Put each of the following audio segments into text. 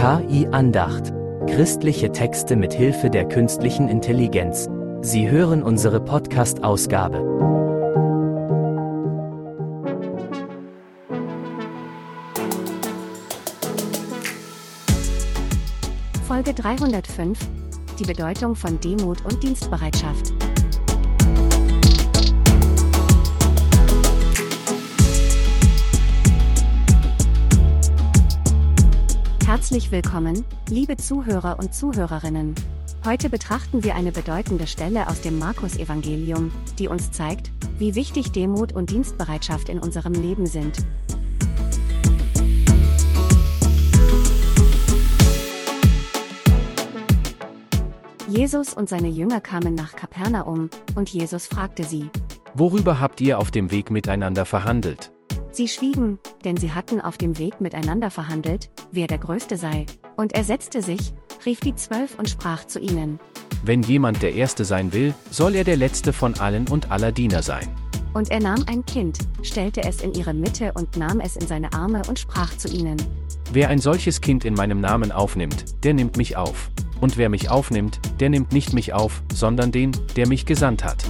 KI Andacht. Christliche Texte mit Hilfe der künstlichen Intelligenz. Sie hören unsere Podcast-Ausgabe. Folge 305: Die Bedeutung von Demut und Dienstbereitschaft. Herzlich willkommen, liebe Zuhörer und Zuhörerinnen. Heute betrachten wir eine bedeutende Stelle aus dem Markus-Evangelium, die uns zeigt, wie wichtig Demut und Dienstbereitschaft in unserem Leben sind. Jesus und seine Jünger kamen nach Kapernaum, und Jesus fragte sie: Worüber habt ihr auf dem Weg miteinander verhandelt? Sie schwiegen, denn sie hatten auf dem Weg miteinander verhandelt, wer der Größte sei. Und er setzte sich, rief die 12 und sprach zu ihnen: Wenn jemand der Erste sein will, soll er der Letzte von allen und aller Diener sein. Und er nahm ein Kind, stellte es in ihre Mitte und nahm es in seine Arme und sprach zu ihnen: Wer ein solches Kind in meinem Namen aufnimmt, der nimmt mich auf. Und wer mich aufnimmt, der nimmt nicht mich auf, sondern den, der mich gesandt hat.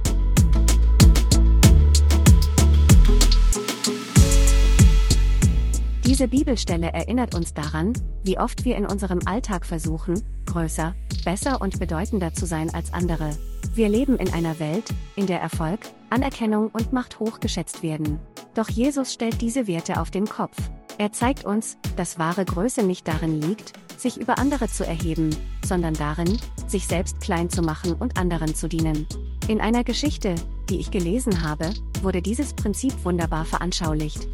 Diese Bibelstelle erinnert uns daran, wie oft wir in unserem Alltag versuchen, größer, besser und bedeutender zu sein als andere. Wir leben in einer Welt, in der Erfolg, Anerkennung und Macht hochgeschätzt werden. Doch Jesus stellt diese Werte auf den Kopf. Er zeigt uns, dass wahre Größe nicht darin liegt, sich über andere zu erheben, sondern darin, sich selbst klein zu machen und anderen zu dienen. In einer Geschichte, die ich gelesen habe, wurde dieses Prinzip wunderbar veranschaulicht.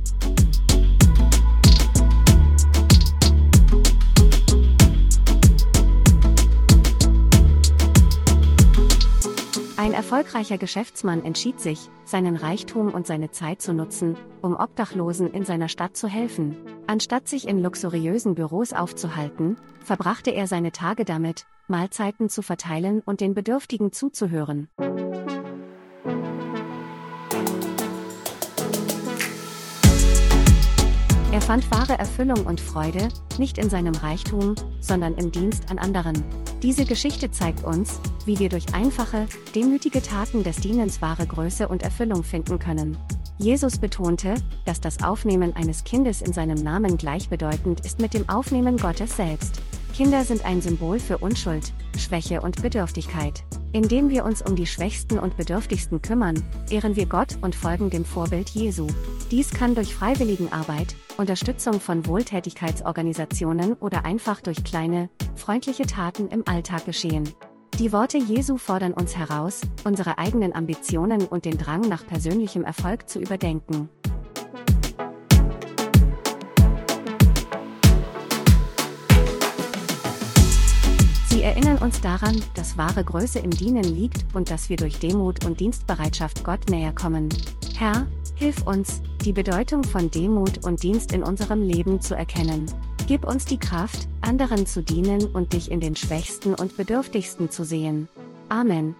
Ein erfolgreicher Geschäftsmann entschied sich, seinen Reichtum und seine Zeit zu nutzen, um Obdachlosen in seiner Stadt zu helfen. Anstatt sich in luxuriösen Büros aufzuhalten, verbrachte er seine Tage damit, Mahlzeiten zu verteilen und den Bedürftigen zuzuhören. Er fand wahre Erfüllung und Freude, nicht in seinem Reichtum, sondern im Dienst an anderen. Diese Geschichte zeigt uns, wie wir durch einfache, demütige Taten des Dienens wahre Größe und Erfüllung finden können. Jesus betonte, dass das Aufnehmen eines Kindes in seinem Namen gleichbedeutend ist mit dem Aufnehmen Gottes selbst. Kinder sind ein Symbol für Unschuld, Schwäche und Bedürftigkeit. Indem wir uns um die Schwächsten und Bedürftigsten kümmern, ehren wir Gott und folgen dem Vorbild Jesu. Dies kann durch Freiwilligenarbeit, Unterstützung von Wohltätigkeitsorganisationen oder einfach durch kleine, freundliche Taten im Alltag geschehen. Die Worte Jesu fordern uns heraus, unsere eigenen Ambitionen und den Drang nach persönlichem Erfolg zu überdenken. Sie erinnern uns daran, dass wahre Größe im Dienen liegt und dass wir durch Demut und Dienstbereitschaft Gott näher kommen. Herr, hilf uns, die Bedeutung von Demut und Dienst in unserem Leben zu erkennen. Gib uns die Kraft, anderen zu dienen und dich in den Schwächsten und Bedürftigsten zu sehen. Amen.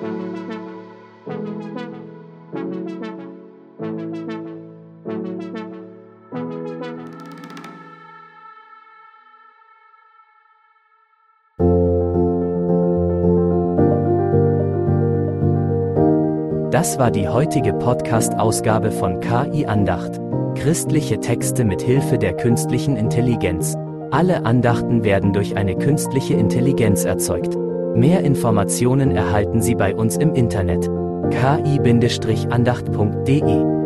Das war die heutige Podcast-Ausgabe von KI Andacht. Christliche Texte mit Hilfe der künstlichen Intelligenz. Alle Andachten werden durch eine künstliche Intelligenz erzeugt. Mehr Informationen erhalten Sie bei uns im Internet: ki-andacht.de